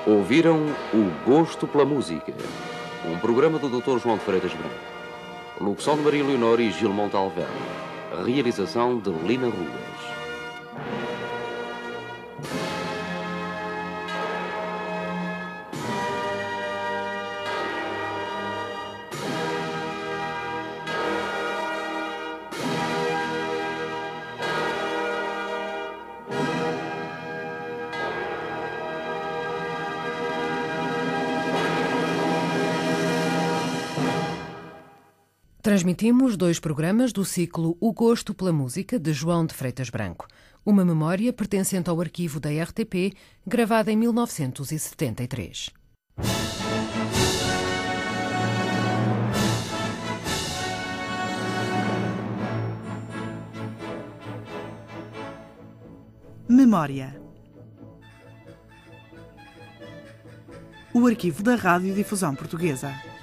Ouviram O Gosto pela Música, um programa do Dr. João de Freitas Branco. Locução de Maria Leonor e Gil Montalverne. Realização de Lina Ruas. Transmitimos 2 programas do ciclo O Gosto pela Música, de João de Freitas Branco. Uma memória pertencente ao arquivo da RTP, gravada em 1973. Memória. O arquivo da Radiodifusão Portuguesa.